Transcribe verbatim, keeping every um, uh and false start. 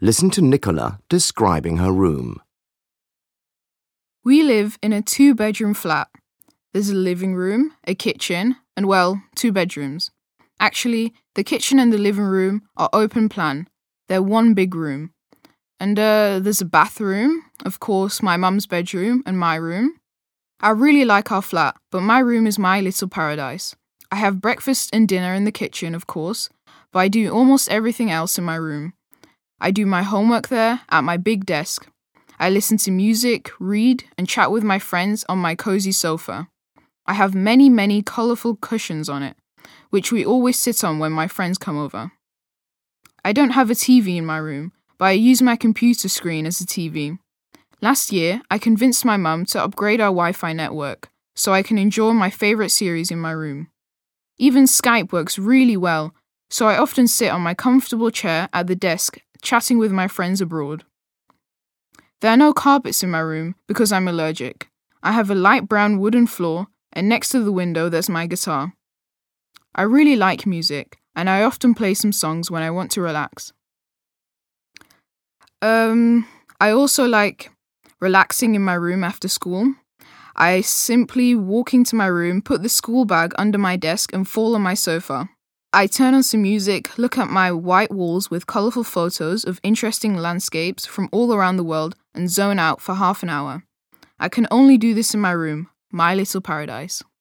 Listen to Nicola describing her room. We live in a two-bedroom flat. There's a living room, a kitchen, and, well, two bedrooms. Actually, the kitchen and the living room are open plan. They're one big room. And uh, there's a bathroom, of course, my mum's bedroom and my room. I really like our flat, but my room is my little paradise. I have breakfast and dinner in the kitchen, of course, but I do almost everything else in my room. I do my homework there at my big desk. I listen to music, read, and chat with my friends on my cozy sofa. I have many, many colourful cushions on it, which we always sit on when my friends come over. I don't have a T V in my room, but I use my computer screen as a T V. Last year, I convinced my mum to upgrade our Wi-Fi network, so I can enjoy my favourite series in my room. Even Skype works really well, so I often sit on my comfortable chair at the desk, chatting with my friends abroad. There are no carpets in my room because I'm allergic. I have a light brown wooden floor, and next to the window there's my guitar. I really like music, and I often play some songs when I want to relax. Um, I also like relaxing in my room after school. I simply walk into my room, put the school bag under my desk, and fall on my sofa. I turn on some music, look at my white walls with colourful photos of interesting landscapes from all around the world, and zone out for half an hour. I can only do this in my room, my little paradise.